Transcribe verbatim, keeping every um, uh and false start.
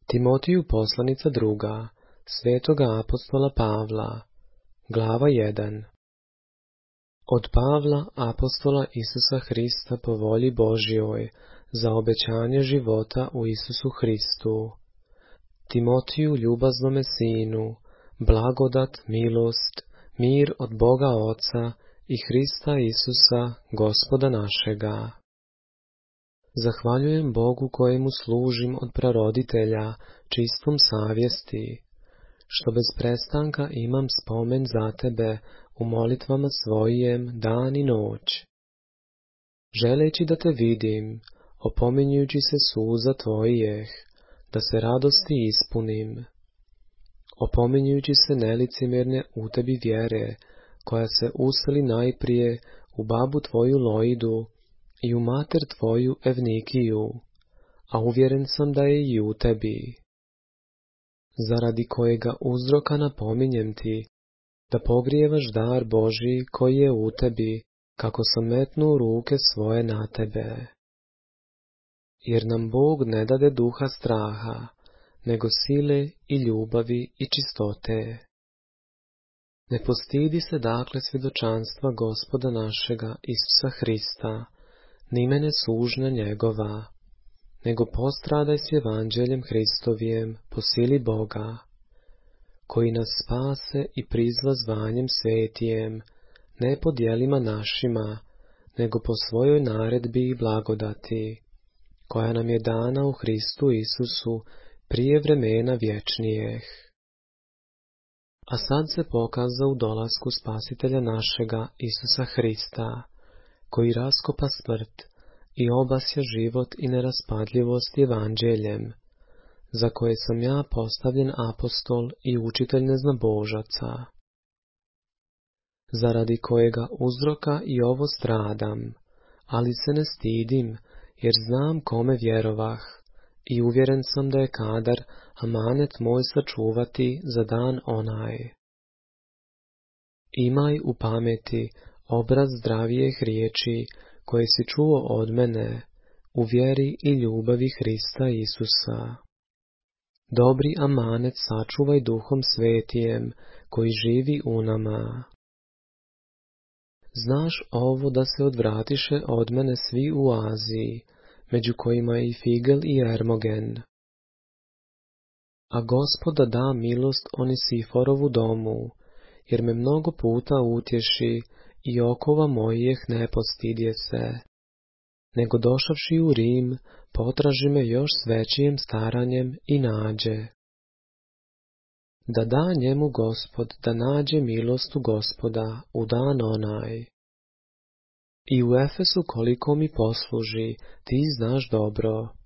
Timotiju poslanica druga, svetoga apostola Pavla, glava jedan. Od Pavla, apostola Isusa Hrista po volji Božjoj, za obećanje života u Isusu Hristu. Timotiju, ljubaznome sinu, blagodat, milost, mir od Boga Oca i Hrista Isusa, Gospoda našega. Zahvaljujem Bogu kojemu služim od praroditelja, čistom savjesti, što bez prestanka imam spomen za tebe u molitvama svojem dan i noć. Želeći da te vidim, opominjući se suza tvojih, da se radosti ispunim. Opominjući se nelicemjerne u tebi vjere, koja se useli najprije u babu tvoju Loidu i u mater tvoju Evnikiju, a uvjeren sam da je i u tebi. Zaradi kojega uzroka napominjem ti, da pogrijevaš dar Božji koji je u tebi, kako sam metnuo ruke svoje na tebe. Jer nam Bog ne dade duha straha, nego sile i ljubavi i čistote. Ne postidi se dakle svjedočanstva Gospoda našega Isusa Hrista, ni mene sužnja njegova, nego postradaj s evanđeljem Hristovijem po sili Boga, koji nas spase i prizva zvanjem svetijem, ne po djelima našima, nego po svojoj naredbi i blagodati, koja nam je dana u Hristu Isusu prije vremena vječnijeh. A sad se pokaza u dolasku Spasitelja našega Isusa Hrista, koji raskopa smrt i obasja život i neraspadljivost evanđeljem, za koje sam ja postavljen apostol i učitelj neznabožaca, zaradi kojega uzroka i ovo stradam, ali se ne stidim, jer znam kome vjerovah i uvjeren sam da je kadar amanet moj sačuvati za dan onaj. Imaj u pameti obraz zdravijeh riječi koje si čuo od mene u vjeri i ljubavi Hrista Isusa. Dobri amanet sačuvaj Duhom Svetijem koji živi u nama. Znaš ovo da se odvratiše od mene svi u Aziji, među kojima je i Figel i Ermogen. A Gospoda da milost Onisiforovu domu, jer me mnogo puta utješi i okova mojih ne postidje se, nego došavši u Rim, potraži me još s većijim staranjem i nađe. Da da njemu Gospod da nađe milost u Gospoda u dan onaj. I u Efesu koliko mi posluži, ti znaš dobro,